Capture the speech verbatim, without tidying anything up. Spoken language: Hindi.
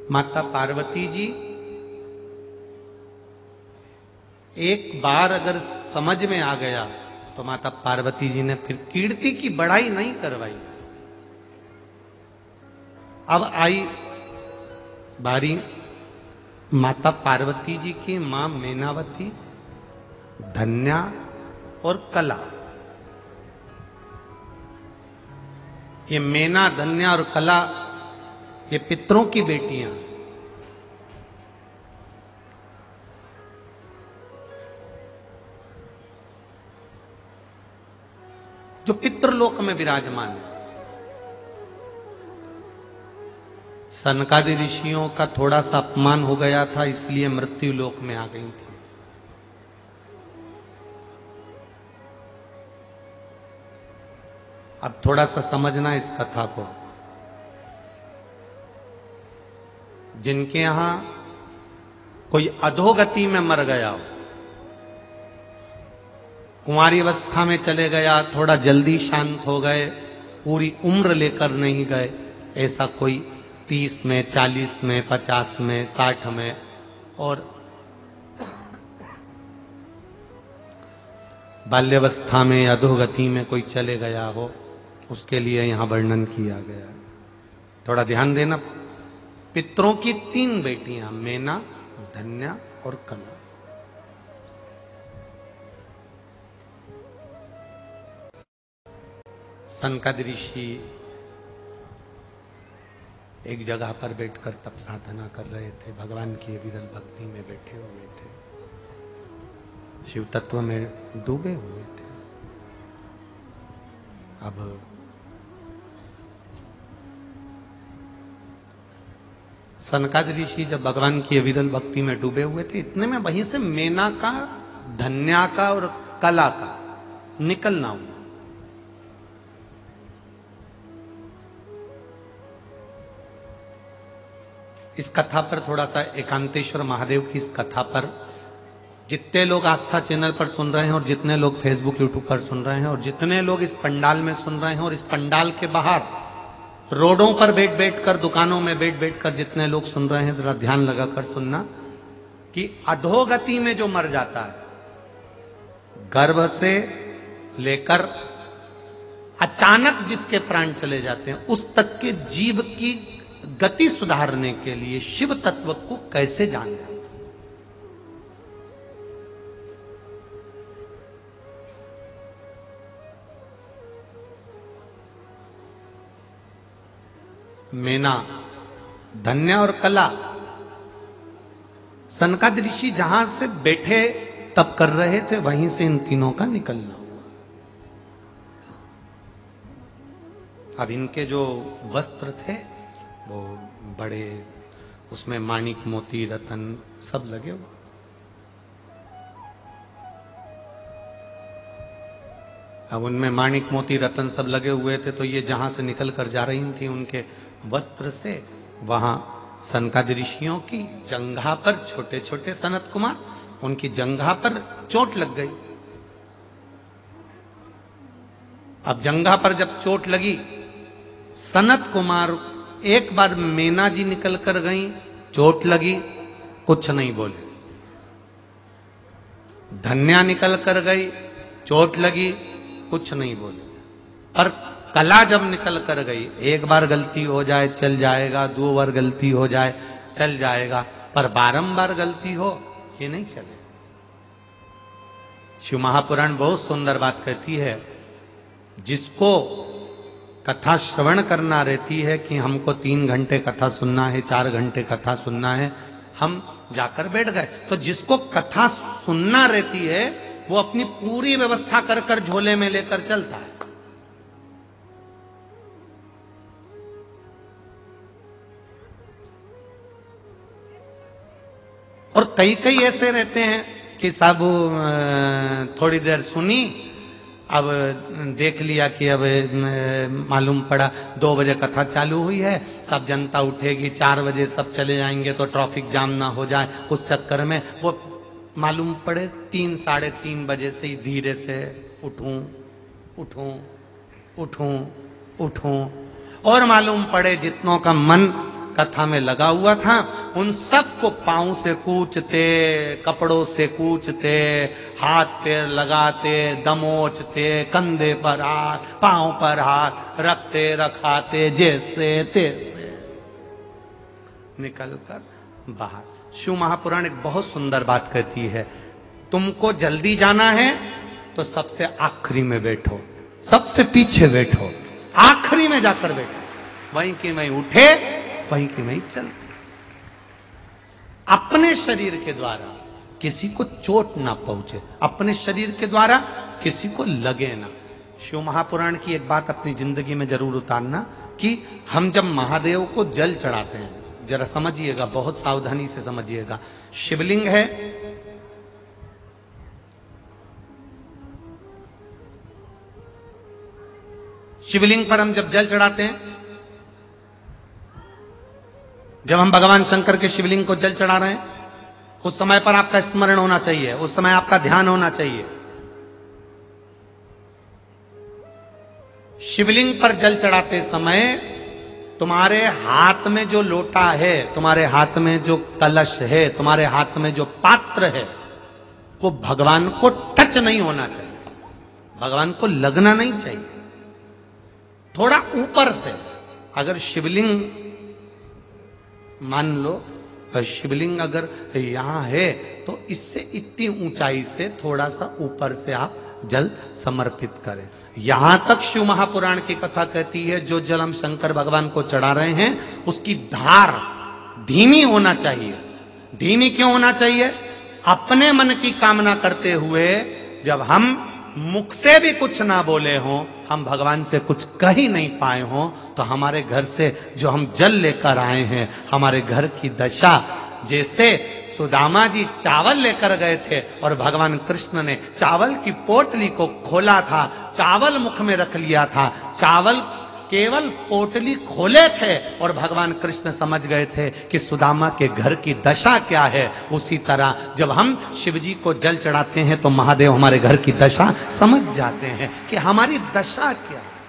माता पार्वती जी एक बार अगर समझ में आ गया तो माता पार्वती जी ने फिर कीर्ति की बढ़ाई नहीं करवाई। अब आई बारी माता पार्वती जी की मां मैनावती, धन्या और कला। ये मैना, धन्या और कला ये पितरों की बेटियां। जो पितृलोक में विराजमान है। सनकादि ऋषियों का थोड़ा सा अपमान हो गया था, इसलिए मृत्यु लोक में आ गई थी। अब थोड़ा सा समझना इस कथा को। जिनके यहां कोई अधोगति में मर गया हो, कुंवारी अवस्था में चले गया, थोड़ा जल्दी शांत हो गए, पूरी उम्र लेकर नहीं गए, ऐसा कोई तीस में, चालीस में, पचास में, साठ में, और बाल्यावस्था में अधोगति में कोई चले गया हो, उसके लिए यहां वर्णन किया गया। थोड़ा ध्यान देना। पितरों की तीन बेटियां, मैना, धन्या और कला। सनकादि ऋषि एक जगह पर बैठकर तप साधना कर रहे थे, भगवान की विरल भक्ति में बैठे हुए थे, शिव तत्व में डूबे हुए थे। अब सनकादि ऋषि जब भगवान की विरल भक्ति में डूबे हुए थे, इतने में वहीं से मैना का, धन्या का और कला का निकलना हुआ। इस कथा पर थोड़ा सा, एकांतेश्वर महादेव की इस कथा पर जितने लोग आस्था चैनल पर सुन रहे हैं और जितने लोग फेसबुक यूट्यूब पर सुन रहे हैं और जितने लोग इस पंडाल में सुन रहे हैं और इस पंडाल के बाहर रोडों पर बैठ बैठ कर, दुकानों में बैठ बैठ कर जितने लोग सुन रहे हैं, जरा ध्यान लगाकर सुनना कि अधोगति में जो मर जाता है, गर्भ से लेकर अचानक जिसके प्राण चले जाते हैं, उस तक के जीव की गति सुधारने के लिए शिव तत्व को कैसे जाने। मैना, धन्या और कला, सनकादि ऋषि जहां से बैठे तप कर रहे थे, वहीं से इन तीनों का निकलना हुआ। अब इनके जो वस्त्र थे वो बड़े, उसमें माणिक, मोती, रतन सब लगे हुए। अब उनमें माणिक, मोती, रतन सब लगे हुए थे, तो ये जहां से निकल कर जा रही थी उनके वस्त्र से, वहां सनकादि ऋषियों की जंघा पर, छोटे छोटे सनत कुमार, उनकी जंघा पर चोट लग गई। अब जंघा पर जब चोट लगी, सनत कुमार एक बार मैना जी निकल कर गई, चोट लगी, कुछ नहीं बोले। धन्या निकल कर गई, चोट लगी, कुछ नहीं बोले। और कला जब निकल कर गई, एक बार गलती हो जाए चल जाएगा, दो बार गलती हो जाए चल जाएगा, पर बारंबार गलती हो ये नहीं चले। शिव महापुराण बहुत सुंदर बात कहती है, जिसको कथा श्रवण करना रहती है कि हमको तीन घंटे कथा सुनना है, चार घंटे कथा सुनना है, हम जाकर बैठ गए। तो जिसको कथा सुनना रहती है वो अपनी पूरी व्यवस्था कर कर झोले में लेकर चलता है। और कई कई ऐसे रहते हैं कि साहब थोड़ी देर सुनी, अब देख लिया कि अब मालूम पड़ा दो बजे कथा चालू हुई है, सब जनता उठेगी, चार बजे सब चले जाएंगे तो ट्रैफिक जाम ना हो जाए, उस चक्कर में वो मालूम पड़े तीन साढ़े तीन बजे से ही धीरे से उठूं उठूं उठूं उठूं, और मालूम पड़े जितनों का मन कथा में लगा हुआ था, उन सबको पांव से कूचते, कपड़ों से कूचते, हाथ पैर लगाते, दमोचते, कंधे पर हाथ, पांव पर हाथ रखते रखाते, जैसे तैसे निकलकर बाहर। शिव महापुराण एक बहुत सुंदर बात कहती है, तुमको जल्दी जाना है तो सबसे आखिरी में बैठो, सबसे पीछे बैठो, आखिरी में जाकर बैठो, वहीं की वहीं उठे, वहीं की वहीं चल। अपने शरीर के द्वारा किसी को चोट ना पहुंचे, अपने शरीर के द्वारा किसी को लगे ना। शिव महापुराण की एक बात अपनी जिंदगी में जरूर उतारना कि हम जब महादेव को जल चढ़ाते हैं, जरा समझिएगा, बहुत सावधानी से समझिएगा। शिवलिंग है, शिवलिंग पर हम जब जल चढ़ाते हैं, जब हम भगवान शंकर के शिवलिंग को जल चढ़ा रहे हैं, उस समय पर आपका स्मरण होना चाहिए, उस समय आपका ध्यान होना चाहिए। शिवलिंग पर जल चढ़ाते समय तुम्हारे हाथ में जो लोटा है, तुम्हारे हाथ में जो कलश है, तुम्हारे हाथ में जो पात्र है, वो भगवान को टच नहीं होना चाहिए, भगवान को लगना नहीं चाहिए। थोड़ा ऊपर से, अगर शिवलिंग मान लो शिवलिंग अगर यहां है तो इससे इतनी ऊंचाई से थोड़ा सा ऊपर से आप जल समर्पित करें। यहां तक शिव महापुराण की कथा कहती है, जो जल हम शंकर भगवान को चढ़ा रहे हैं उसकी धार धीमी होना चाहिए। धीमी क्यों होना चाहिए? अपने मन की कामना करते हुए, जब हम मुख से भी कुछ ना बोले हों, हम भगवान से कुछ कह ही नहीं पाए हों, तो हमारे घर से जो हम जल लेकर आए हैं, हमारे घर की दशा, जैसे सुदामा जी चावल लेकर गए थे और भगवान कृष्ण ने चावल की पोटली को खोला था, चावल मुख में रख लिया था, चावल केवल पोटली खोले थे और भगवान कृष्ण समझ गए थे कि सुदामा के घर की दशा क्या है। उसी तरह जब हम शिव जी को जल चढ़ाते हैं तो महादेव हमारे घर की दशा समझ जाते हैं कि हमारी दशा क्या है।